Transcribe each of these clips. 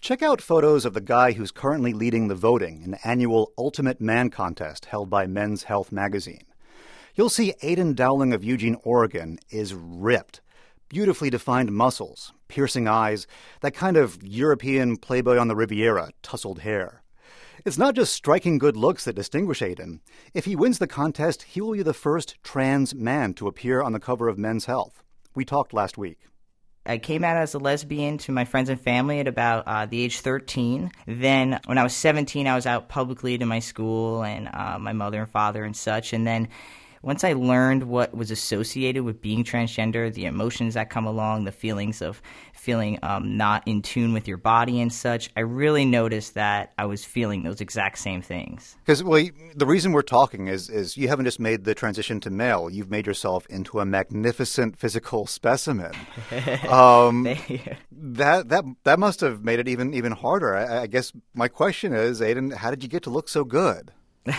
Check out photos of the guy who's currently leading the voting in the annual Ultimate Man contest held by Men's Health magazine. You'll see Aiden Dowling of Eugene, Oregon is ripped. Beautifully defined muscles, piercing eyes, that kind of European playboy on the Riviera, tousled hair. It's not just striking good looks that distinguish Aiden. If he wins the contest, he will be the first trans man to appear on the cover of Men's Health. We talked last week. I came out as a lesbian to my friends and family at about the age 13. Then when I was 17, I was out publicly to my school and my mother and father and such. And then once I learned what was associated with being transgender, the emotions that come along, the feelings of feeling not in tune with your body and such, I really noticed that I was feeling those exact same things. Because the reason we're talking is you haven't just made the transition to male. You've made yourself into a magnificent physical specimen. That must have made it even harder. I guess my question is, Aiden, how did you get to look so good?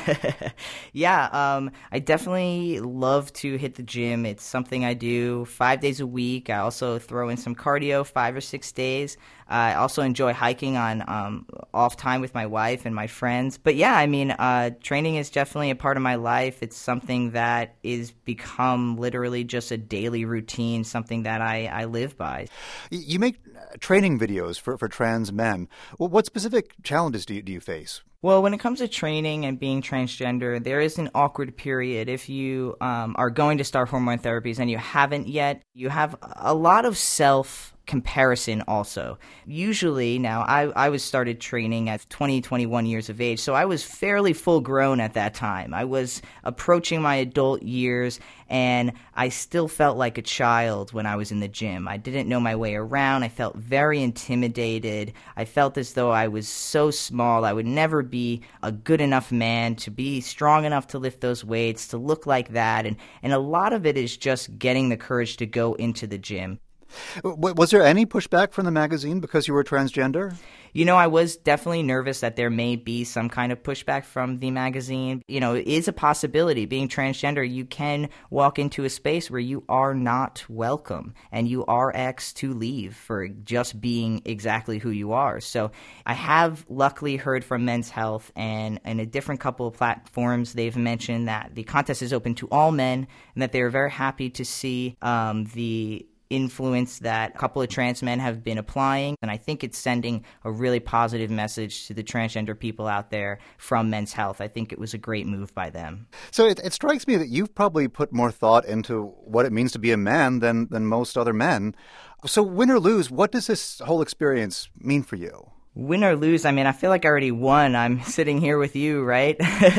Yeah, I definitely love to hit the gym. It's something I do 5 days a week. I also throw in some cardio 5 or 6 days. I also enjoy hiking on off time with my wife and my friends. But yeah, I mean, training is definitely a part of my life. It's something that is become literally just a daily routine, something that I live by. You make training videos for trans men. What specific challenges do you face? Well, when it comes to training and being transgender, there is an awkward period. If you are going to start hormone therapies and you haven't yet, you have a lot of self-comparison also. Usually, now, I was started training at 20, 21 years of age, so I was fairly full-grown at that time. I was approaching my adult years, and I still felt like a child when I was in the gym. I didn't know my way around. I felt very intimidated. I felt as though I was so small. I would never be a good enough man to be strong enough to lift those weights, to look like that. And a lot of it is just getting the courage to go into the gym. Was there any pushback from the magazine because you were transgender? You know, I was definitely nervous that there may be some kind of pushback from the magazine. You know, it is a possibility. Being transgender, you can walk into a space where you are not welcome and you are asked to leave for just being exactly who you are. So I have luckily heard from Men's Health, and in a different couple of platforms, they've mentioned that the contest is open to all men and that they're very happy to see the influence that a couple of trans men have been applying. And I think it's sending a really positive message to the transgender people out there from Men's Health. I think it was a great move by them. So it strikes me that you've probably put more thought into what it means to be a man than most other men. So win or lose, what does this whole experience mean for you? Win or lose, I mean, I feel like I already won. I'm sitting here with you, right?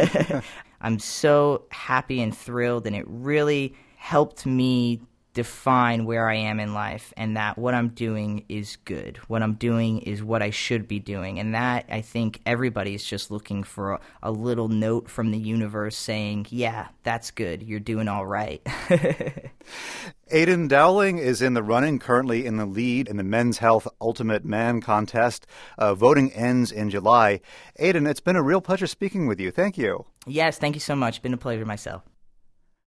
I'm so happy and thrilled, and it really helped me define where I am in life, and that what I'm doing is good. What I'm doing is what I should be doing. And that, I think everybody's just looking for a little note from the universe saying, yeah, that's good. You're doing all right. Aiden Dowling is in the running, currently in the lead in the Men's Health Ultimate Man contest. Voting ends in July. Aiden, it's been a real pleasure speaking with you. Thank you. Yes, thank you so much. Been a pleasure myself.